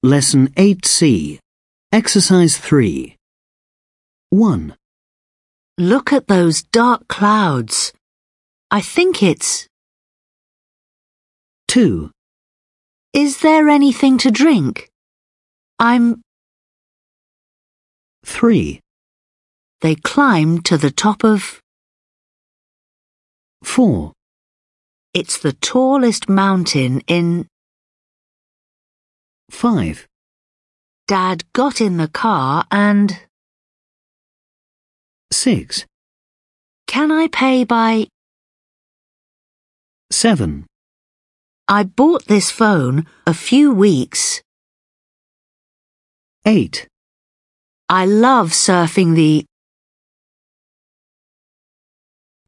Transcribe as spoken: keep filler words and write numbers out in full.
Lesson eight C. Exercise three. one. Look at those dark clouds. I think it's... two. Is there anything to drink? I'm... three. They climbed to the top of... four. It's the tallest mountain in... five. Dad got in the car and... six. Can I pay by... seven. I bought this phone a few weeks. eight. I love surfing the...